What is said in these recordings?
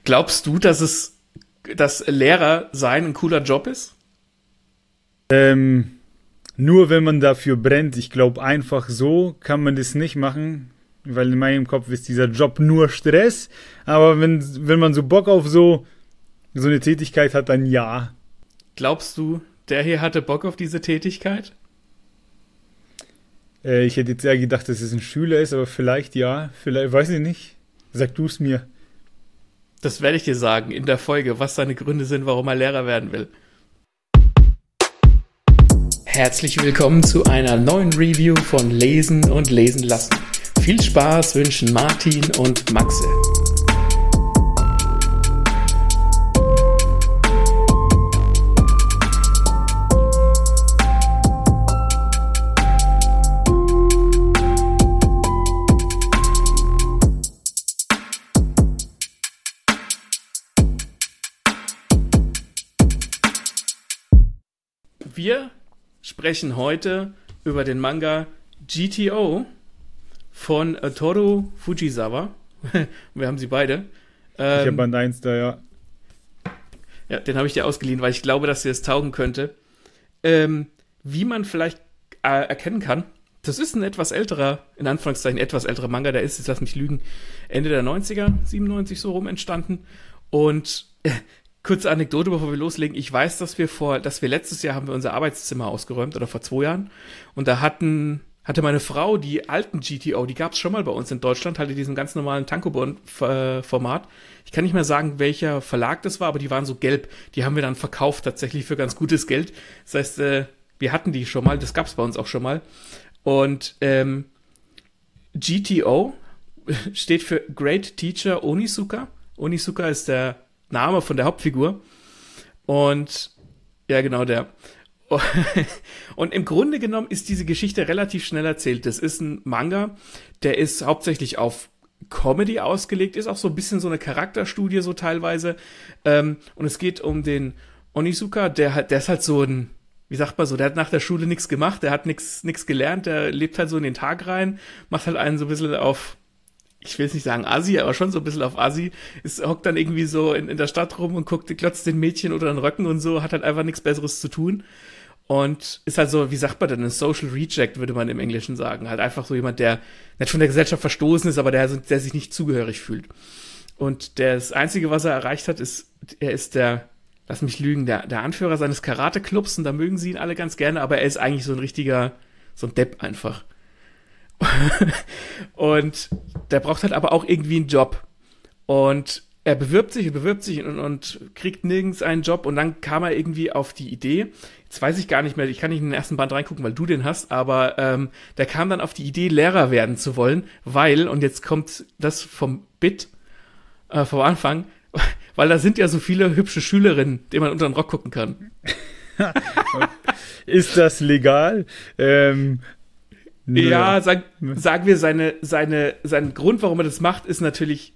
Glaubst du, dass Lehrer sein ein cooler Job ist? Nur wenn man dafür brennt. Ich glaube, einfach so kann man das nicht machen, weil in meinem Kopf ist dieser Job nur Stress. Aber wenn man so Bock auf so eine Tätigkeit hat, dann ja. Glaubst du, der hier hatte Bock auf diese Tätigkeit? Ich hätte jetzt eher gedacht, dass es ein Schüler ist, aber vielleicht ja. Vielleicht, weiß ich nicht. Sag du es mir. Das werde ich dir sagen in der Folge, was seine Gründe sind, warum er Lehrer werden will. Herzlich willkommen zu einer neuen Review von Lesen und Lesen lassen. Viel Spaß wünschen Martin und Maxe. Wir sprechen heute über den Manga GTO von Toru Fujisawa. Wir haben sie beide. Ich habe Band 1 da, ja. Ja, den habe ich dir ausgeliehen, weil ich glaube, dass dir es taugen könnte. Wie man vielleicht erkennen kann, das ist ein etwas älterer, in Anführungszeichen etwas älterer Manga, der ist, jetzt lass mich lügen, Ende der 90er, 97 so rum entstanden. Und kurze Anekdote, bevor wir loslegen. Ich weiß, dass wir letztes Jahr haben wir unser Arbeitszimmer ausgeräumt, oder vor 2 Jahren. Und da hatte meine Frau die alten GTO, die gab es schon mal bei uns in Deutschland, halt in diesem ganz normalen Tankobon-Format. Ich kann nicht mehr sagen, welcher Verlag das war, aber die waren so gelb. Die haben wir dann verkauft, tatsächlich für ganz gutes Geld. Das heißt, wir hatten die schon mal, das gab es bei uns auch schon mal. Und GTO steht für Great Teacher Onizuka. Onizuka ist der Name von der Hauptfigur. Und ja, genau der. Und im Grunde genommen ist diese Geschichte relativ schnell erzählt. Das ist ein Manga, der ist hauptsächlich auf Comedy ausgelegt, ist auch so ein bisschen so eine Charakterstudie so teilweise. Und es geht um den Onizuka, der ist halt so ein, wie sagt man so, der hat nach der Schule nichts gemacht, der hat nichts gelernt, der lebt halt so in den Tag rein, macht halt einen so ein bisschen auf, ich will jetzt nicht sagen Assi, aber schon so ein bisschen auf Assi, hockt dann irgendwie so in der Stadt rum und glotzt den Mädchen oder den Röcken und so, hat halt einfach nichts Besseres zu tun und ist halt so, wie sagt man denn, ein Social Reject, würde man im Englischen sagen, halt einfach so jemand, der nicht von der Gesellschaft verstoßen ist, aber der sich nicht zugehörig fühlt. Und das Einzige, was er erreicht hat, er ist der, lass mich lügen, der Anführer seines Karate-Clubs und da mögen sie ihn alle ganz gerne, aber er ist eigentlich so ein Depp einfach. Und der braucht halt aber auch irgendwie einen Job. Und er bewirbt sich und kriegt nirgends einen Job. Und dann kam er irgendwie auf die Idee, jetzt weiß ich gar nicht mehr, ich kann nicht in den ersten Band reingucken, weil du den hast, aber der kam dann auf die Idee, Lehrer werden zu wollen, weil, und jetzt kommt das vom Anfang, weil da sind ja so viele hübsche Schülerinnen, denen man unter den Rock gucken kann. Ist das legal? Ja, sagen wir, sein Grund, warum er das macht, ist natürlich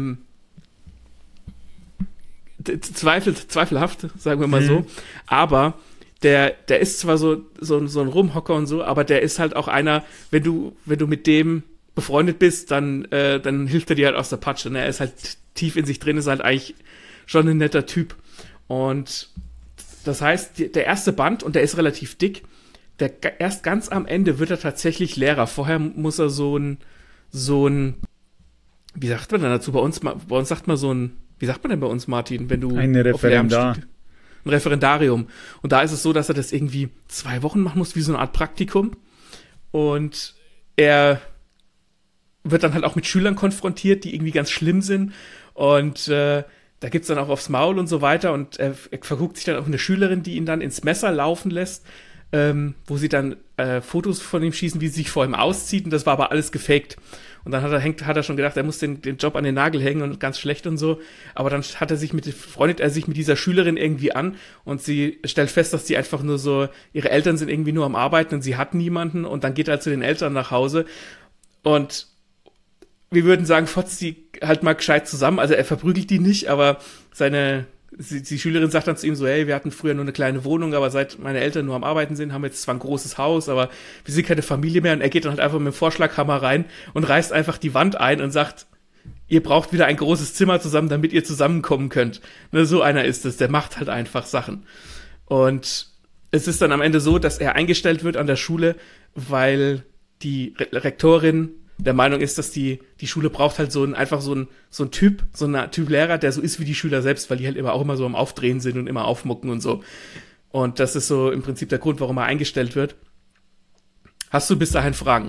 zweifelhaft, sagen wir mal so. Aber der ist zwar so ein Rumhocker und so, aber der ist halt auch einer, wenn du mit dem befreundet bist, dann hilft er dir halt aus der Patsche. Ne? Er ist halt tief in sich drin, ist halt eigentlich schon ein netter Typ. Und das heißt, der erste Band, und der ist relativ dick, erst ganz am Ende wird er tatsächlich Lehrer. Vorher muss er so ein, wie sagt man denn dazu? Bei uns sagt man wie sagt man denn bei uns, Martin, wenn du ein Referendar. Ein Referendarium. Und da ist es so, dass er das irgendwie 2 Wochen machen muss, wie so eine Art Praktikum. Und er wird dann halt auch mit Schülern konfrontiert, die irgendwie ganz schlimm sind. Und da gibt's dann auch aufs Maul und so weiter. Und er verguckt sich dann auf eine Schülerin, die ihn dann ins Messer laufen lässt. Wo sie dann Fotos von ihm schießen, wie sie sich vor ihm auszieht, und das war aber alles gefaked. Und dann hat er schon gedacht, er muss den Job an den Nagel hängen und ganz schlecht und so. Aber dann freundet er sich mit dieser Schülerin irgendwie an und sie stellt fest, dass die einfach nur so, ihre Eltern sind irgendwie nur am Arbeiten und sie hat niemanden, und dann geht er zu den Eltern nach Hause und wir würden sagen, fotzt die halt mal gescheit zusammen. Also er verprügelt die nicht, aber die Schülerin sagt dann zu ihm so, hey, wir hatten früher nur eine kleine Wohnung, aber seit meine Eltern nur am Arbeiten sind, haben wir jetzt zwar ein großes Haus, aber wir sind keine Familie mehr. Und er geht dann halt einfach mit dem Vorschlaghammer rein und reißt einfach die Wand ein und sagt, ihr braucht wieder ein großes Zimmer zusammen, damit ihr zusammenkommen könnt. Ne, so einer ist es, der macht halt einfach Sachen. Und es ist dann am Ende so, dass er eingestellt wird an der Schule, weil die Rektorin der Meinung ist, dass die Schule braucht halt so einen Typ Lehrer, der so ist wie die Schüler selbst, weil die halt auch immer so am Aufdrehen sind und immer aufmucken und so. Und das ist so im Prinzip der Grund, warum er eingestellt wird. Hast du bis dahin Fragen?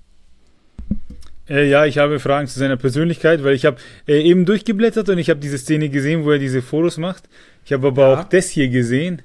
Ja, ich habe Fragen zu seiner Persönlichkeit, weil ich habe eben durchgeblättert und ich habe diese Szene gesehen, wo er diese Fotos macht. Ich habe aber auch das hier gesehen.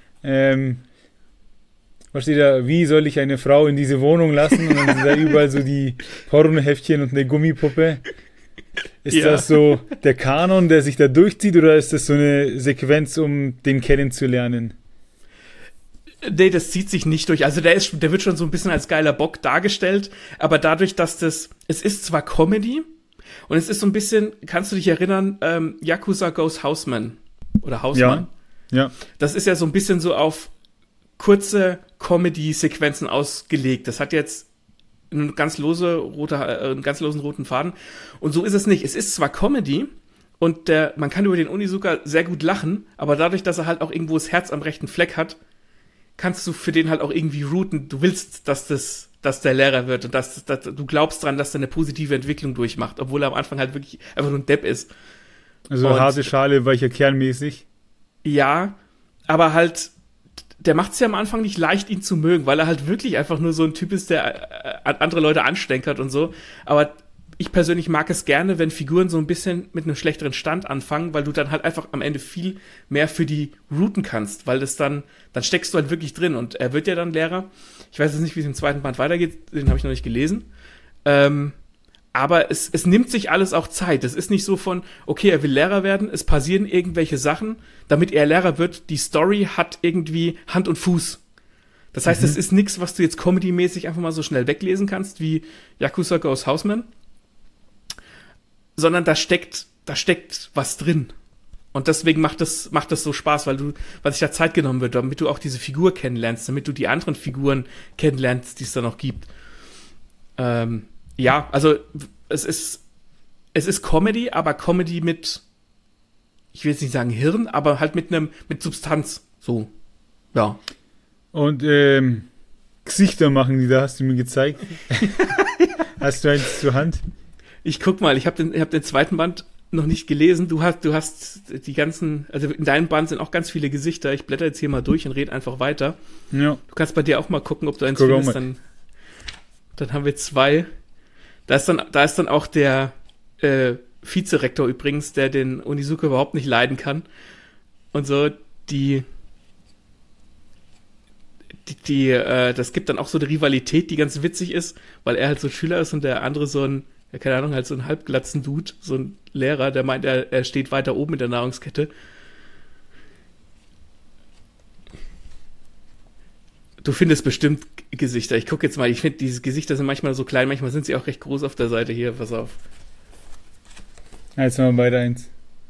Was steht da? Wie soll ich eine Frau in diese Wohnung lassen? Und dann sind da überall so die Pornoheftchen und eine Gummipuppe. Ist das so der Kanon, der sich da durchzieht, oder ist das so eine Sequenz, um den kennenzulernen? Nee, das zieht sich nicht durch. Also der wird schon so ein bisschen als geiler Bock dargestellt, aber dadurch, dass es ist zwar Comedy und es ist so ein bisschen, kannst du dich erinnern, Yakuza Goes Houseman oder Hausmann? Ja. Das ist ja so ein bisschen so auf kurze Comedy-Sequenzen ausgelegt. Das hat jetzt einen ganz losen roten Faden. Und so ist es nicht. Es ist zwar Comedy und man kann über den Onizuka sehr gut lachen, aber dadurch, dass er halt auch irgendwo das Herz am rechten Fleck hat, kannst du für den halt auch irgendwie routen. Du willst, dass der Lehrer wird und dass du glaubst dran, dass er eine positive Entwicklung durchmacht, obwohl er am Anfang halt wirklich einfach nur ein Depp ist. Also harte Schale, weicher Kern mäßig. Ja, aber halt der macht es ja am Anfang nicht leicht, ihn zu mögen, weil er halt wirklich einfach nur so ein Typ ist, der andere Leute anstenkert und so. Aber ich persönlich mag es gerne, wenn Figuren so ein bisschen mit einem schlechteren Stand anfangen, weil du dann halt einfach am Ende viel mehr für die routen kannst, weil das dann steckst du halt wirklich drin. Und er wird ja dann Lehrer. Ich weiß jetzt nicht, wie es im zweiten Band weitergeht, den habe ich noch nicht gelesen. Aber es nimmt sich alles auch Zeit. Es ist nicht so von, okay, er will Lehrer werden, es passieren irgendwelche Sachen, damit er Lehrer wird. Die Story hat irgendwie Hand und Fuß. Das heißt, es ist nichts, was du jetzt comedy-mäßig einfach mal so schnell weglesen kannst, wie Yakuza Goes Houseman, sondern da steckt was drin. Und deswegen macht das so Spaß, weil sich da Zeit genommen wird, damit du auch diese Figur kennenlernst, damit du die anderen Figuren kennenlernst, die es da noch gibt. Ja, also es ist Comedy, aber Comedy mit, ich will jetzt nicht sagen Hirn, aber halt mit Substanz. So, ja. Und Gesichter machen die da, hast du mir gezeigt. Hast du eins zur Hand? Ich guck mal, ich hab den zweiten Band noch nicht gelesen. Du hast die ganzen, also in deinem Band sind auch ganz viele Gesichter. Ich blätter jetzt hier mal durch und rede einfach weiter. Ja. Du kannst bei dir auch mal gucken, ob du eins findest. Dann haben wir 2. Da ist dann auch der Vizerektor übrigens, der den Onizuka überhaupt nicht leiden kann. Und so, das gibt dann auch so eine Rivalität, die ganz witzig ist, weil er halt so ein Schüler ist und der andere so ein, ja, keine Ahnung, halt so ein halbglatzen Dude, so ein Lehrer, der meint, er steht weiter oben in der Nahrungskette. Du findest bestimmt Gesichter. Ich gucke jetzt mal, ich finde, diese Gesichter sind manchmal so klein, manchmal sind sie auch recht groß auf der Seite hier, pass auf. Jetzt haben wir beide eins.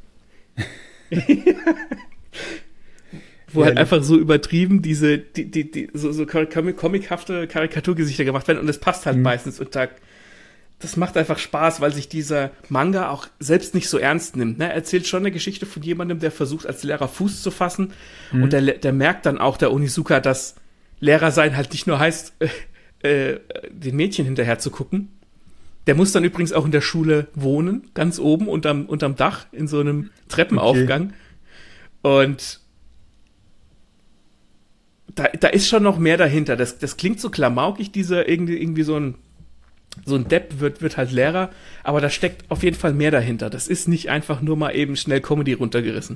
Wo halt einfach so übertrieben so comichafte Karikaturgesichter gemacht werden und das passt halt meistens und das macht einfach Spaß, weil sich dieser Manga auch selbst nicht so ernst nimmt. Ne? Er erzählt schon eine Geschichte von jemandem, der versucht, als Lehrer Fuß zu fassen und der merkt dann auch, der Onizuka, dass Lehrer sein halt nicht nur heißt, den Mädchen hinterher zu gucken. Der muss dann übrigens auch in der Schule wohnen, ganz oben unterm Dach, in so einem Treppenaufgang. Okay. Und da ist schon noch mehr dahinter. Das klingt so klamaukig, dieser irgendwie so ein Depp wird halt Lehrer, aber da steckt auf jeden Fall mehr dahinter. Das ist nicht einfach nur mal eben schnell Comedy runtergerissen.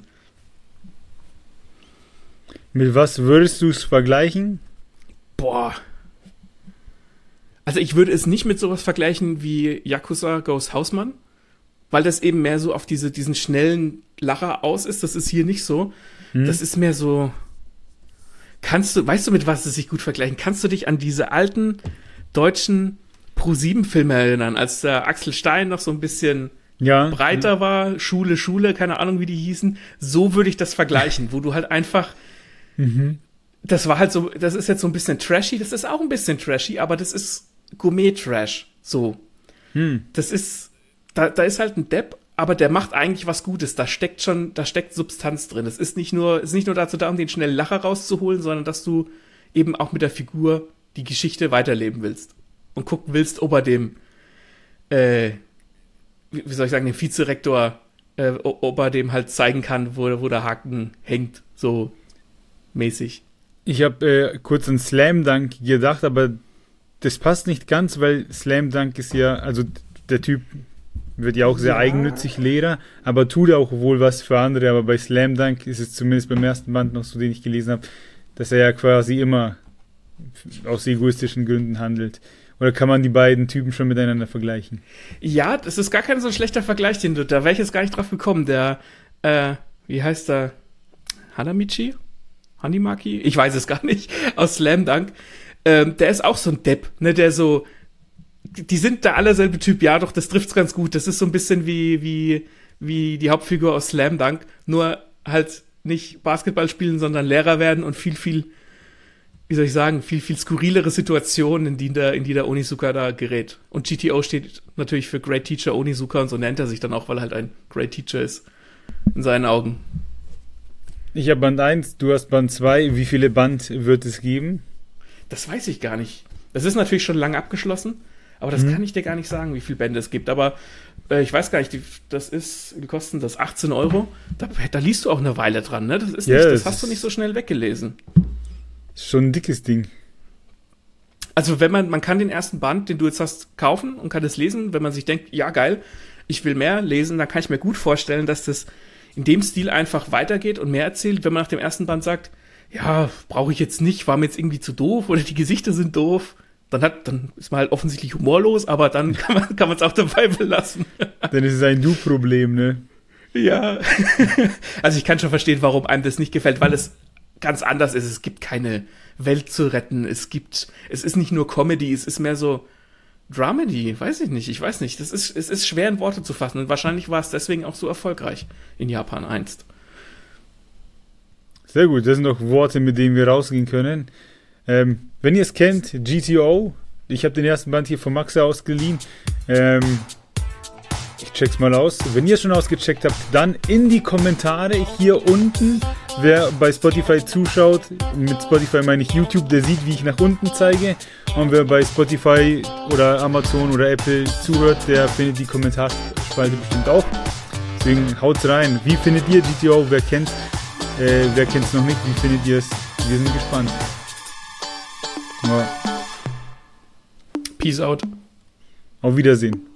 Mit was würdest du es vergleichen? Boah. Also ich würde es nicht mit sowas vergleichen wie Yakuza Goes Houseman, weil das eben mehr so auf diesen schnellen Lacher aus ist. Das ist hier nicht so. Das ist mehr so, weißt du, mit was es sich gut vergleichen? Kannst du dich an diese alten deutschen Pro-7-Filme erinnern, als der Axel Stein noch so ein bisschen breiter war, Schule, keine Ahnung, wie die hießen? So würde ich das vergleichen, wo du halt einfach das war halt so, das ist jetzt so ein bisschen trashy, das ist auch ein bisschen trashy, aber das ist Gourmet-Trash, so. Das ist da ist halt ein Depp, aber der macht eigentlich was Gutes. Da steckt Substanz drin. Es ist nicht nur dazu da, um den schnellen Lacher rauszuholen, sondern dass du eben auch mit der Figur die Geschichte weiterleben willst. Und gucken willst, ob er dem, wie soll ich sagen, dem Vizerektor, ob er dem halt zeigen kann, wo der Haken hängt, so mäßig. Ich habe kurz an Slam Dunk gedacht, aber das passt nicht ganz, weil Slam Dunk ist ja, also der Typ wird ja auch sehr eigennützig Lehrer, aber tut auch wohl was für andere. Aber bei Slam Dunk ist es zumindest beim ersten Band noch so, den ich gelesen habe, dass er ja quasi immer aus egoistischen Gründen handelt. Oder kann man die beiden Typen schon miteinander vergleichen? Ja, das ist gar kein so schlechter Vergleich, da wäre ich jetzt gar nicht drauf gekommen. Der, wie heißt der? Hanimaki? Ich weiß es gar nicht. Aus Slam Dunk. Der ist auch so ein Depp, ne, der so, die sind da alle selbe Typ, ja, doch, das trifft's ganz gut. Das ist so ein bisschen wie die Hauptfigur aus Slam Dunk, nur halt nicht Basketball spielen, sondern Lehrer werden und viel, wie soll ich sagen, viel skurrilere Situationen, in die der Onizuka da gerät. Und GTO steht natürlich für Great Teacher Onizuka und so nennt er sich dann auch, weil er halt ein Great Teacher ist. In seinen Augen. Ich habe Band 1, du hast Band 2. Wie viele Band wird es geben? Das weiß ich gar nicht. Das ist natürlich schon lange abgeschlossen, aber das kann ich dir gar nicht sagen, wie viele Bände es gibt. Aber ich weiß gar nicht, wie kosten das? 18 Euro? Da liest du auch eine Weile dran, ne? Das hast du nicht so schnell weggelesen. Ist schon ein dickes Ding. Also man kann den ersten Band, den du jetzt hast, kaufen und kann es lesen. Wenn man sich denkt, ja geil, ich will mehr lesen, dann kann ich mir gut vorstellen, dass das in dem Stil einfach weitergeht und mehr erzählt. Wenn man nach dem ersten Band sagt, ja, brauche ich jetzt nicht, war mir jetzt irgendwie zu doof oder die Gesichter sind doof, dann ist man halt offensichtlich humorlos, aber dann kann man es auch dabei belassen. Dann ist es ein Du-Problem, ne? Ja. Also ich kann schon verstehen, warum einem das nicht gefällt, weil es ganz anders ist. Es gibt keine Welt zu retten. Es ist nicht nur Comedy, es ist mehr so Dramedy, weiß ich nicht. Es ist schwer in Worte zu fassen und wahrscheinlich war es deswegen auch so erfolgreich in Japan einst. Sehr gut, das sind doch Worte, mit denen wir rausgehen können. Wenn ihr es kennt, GTO, ich habe den ersten Band hier von Max ausgeliehen. Ich check's mal aus. Wenn ihr es schon ausgecheckt habt, dann in die Kommentare hier unten. Wer bei Spotify zuschaut, mit Spotify meine ich YouTube, der sieht, wie ich nach unten zeige. Und wer bei Spotify oder Amazon oder Apple zuhört, der findet die Kommentarspalte bestimmt auch. Deswegen haut's rein. Wie findet ihr GTO? Wer kennt's noch nicht? Wie findet ihr es? Wir sind gespannt. Ja. Peace out. Auf Wiedersehen.